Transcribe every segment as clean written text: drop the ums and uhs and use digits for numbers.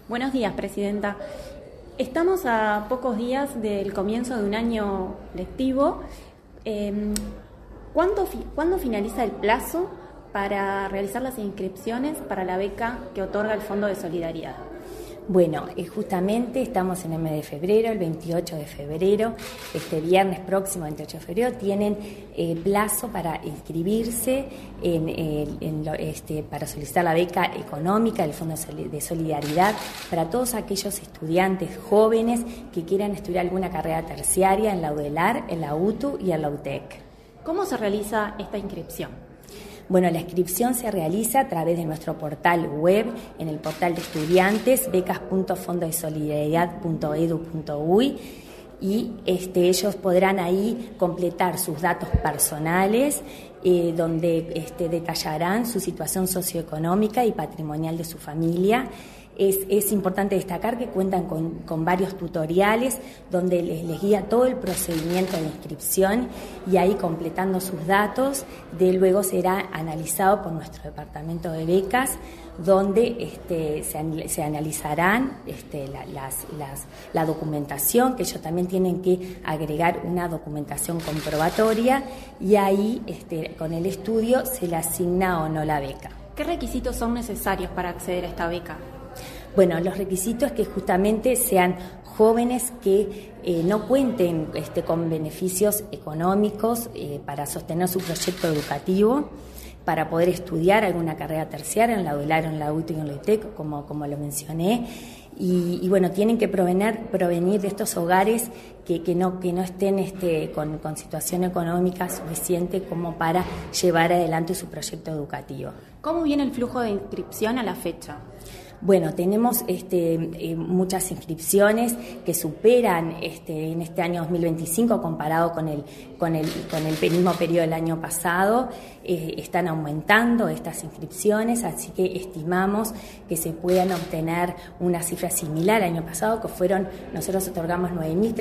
Buenos días, Presidenta. Estamos a pocos días del comienzo de un año lectivo. ¿Cuándo finaliza el plazo para realizar las inscripciones para la beca que otorga el Fondo de Solidaridad? Bueno, justamente estamos en el mes de febrero, el 28 de febrero, este viernes próximo, 28 de febrero, tienen plazo para inscribirse para solicitar la beca económica del Fondo de Solidaridad para todos aquellos estudiantes jóvenes que quieran estudiar alguna carrera terciaria en la UDELAR, en la UTU y en la UTEC. ¿Cómo se realiza esta inscripción? Bueno, la inscripción se realiza a través de nuestro portal web, en el portal de estudiantes, becas.fondodesolidaridad.edu.uy, y ellos podrán ahí completar sus datos personales, donde detallarán su situación socioeconómica y patrimonial de su familia. Es importante destacar que cuentan con varios tutoriales donde les guía todo el procedimiento de inscripción, y ahí completando sus datos, luego será analizado por nuestro departamento de becas, donde se analizarán la documentación, que ellos también tienen que agregar una documentación comprobatoria, y ahí con el estudio se le asigna o no la beca. ¿Qué requisitos son necesarios para acceder a esta beca? Bueno, los requisitos es que justamente sean jóvenes que no cuenten con beneficios económicos para sostener su proyecto educativo, para poder estudiar alguna carrera terciaria en la UDELAR, en la UTU y en la UTEC, como lo mencioné. Y bueno, tienen que provenir de estos hogares que no estén con situación económica suficiente como para llevar adelante su proyecto educativo. ¿Cómo viene el flujo de inscripción a la fecha? Bueno, tenemos muchas inscripciones que superan en este año 2025 comparado con el mismo periodo del año pasado. Están aumentando estas inscripciones, así que estimamos que se puedan obtener una cifra similar al año pasado, nosotros otorgamos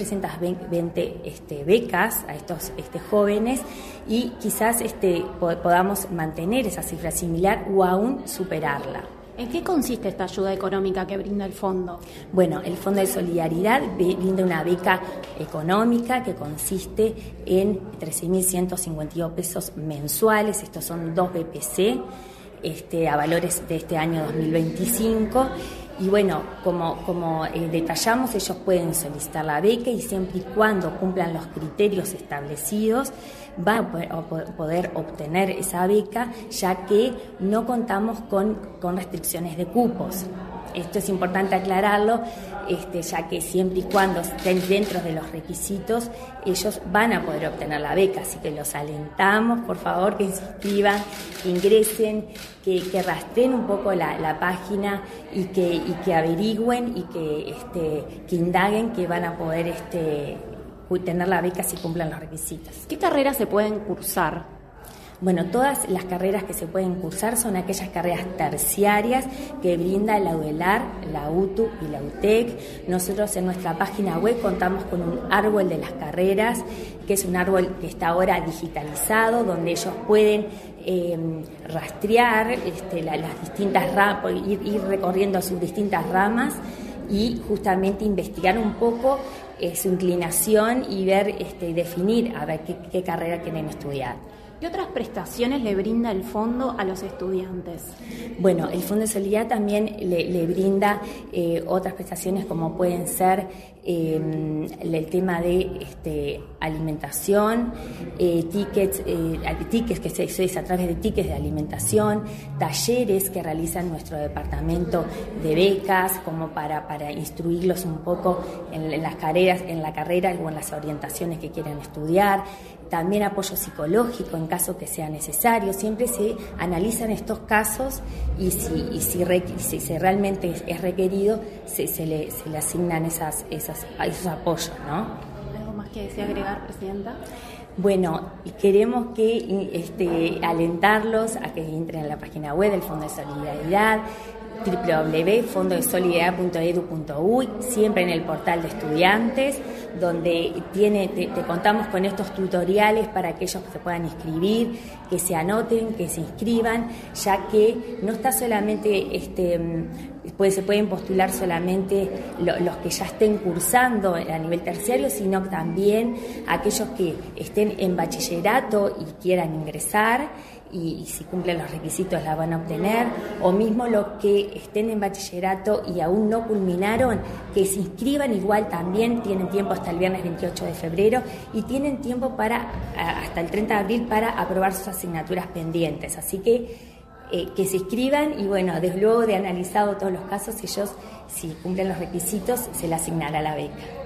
9.320 becas a estos jóvenes, y quizás podamos mantener esa cifra similar o aún superarla. ¿En qué consiste esta ayuda económica que brinda el fondo? Bueno, el Fondo de Solidaridad brinda una beca económica que consiste en 13.152 pesos mensuales. Estos son 2 BPC a valores de este año 2025. Y bueno, como detallamos, ellos pueden solicitar la beca, y siempre y cuando cumplan los criterios establecidos van a poder obtener esa beca, ya que no contamos con restricciones de cupos. Esto es importante aclararlo, ya que siempre y cuando estén dentro de los requisitos, ellos van a poder obtener la beca. Así que los alentamos, por favor, que se inscriban, que ingresen, que rastreen un poco la página y que averigüen y que indaguen, que van a poder tener la beca si cumplan los requisitos. ¿Qué carreras se pueden cursar? Bueno, todas las carreras que se pueden cursar son aquellas carreras terciarias que brinda la UDELAR, la UTU y la UTEC. Nosotros en nuestra página web contamos con un árbol de las carreras, que es un árbol que está ahora digitalizado, donde ellos pueden rastrear las distintas ramas, ir recorriendo sus distintas ramas y justamente investigar un poco su inclinación y ver, definir a ver qué carrera quieren estudiar. ¿Qué otras prestaciones le brinda el fondo a los estudiantes? Bueno, el Fondo de Solidaridad también le brinda otras prestaciones, como pueden ser el tema de alimentación, tickets que se accede a través de tickets de alimentación, talleres que realiza nuestro departamento de becas, como para instruirlos un poco en la carrera o en las orientaciones que quieran estudiar. También apoyo psicológico en caso que sea necesario. Siempre se analizan estos casos y si realmente es requerido, se le asignan esos apoyos, ¿no? ¿Algo más que desea agregar, Presidenta? Bueno, queremos alentarlos a que entren en la página web del Fondo de Solidaridad, www.fondodesolidaridad.edu.uy, siempre en el portal de estudiantes, donde te contamos con estos tutoriales para que ellos se puedan inscribir, que se anoten, que se inscriban, ya que no está solamente se pueden postular solamente los que ya estén cursando a nivel terciario, sino también aquellos que estén en bachillerato y quieran ingresar, y si cumplen los requisitos la van a obtener, o mismo los que estén en bachillerato y aún no culminaron, que se inscriban igual también, tienen tiempo hasta el viernes 28 de febrero y tienen tiempo hasta el 30 de abril para aprobar sus asignaturas pendientes. Así que se inscriban y bueno, desde luego de analizado todos los casos, ellos, si cumplen los requisitos, se les asignará la beca.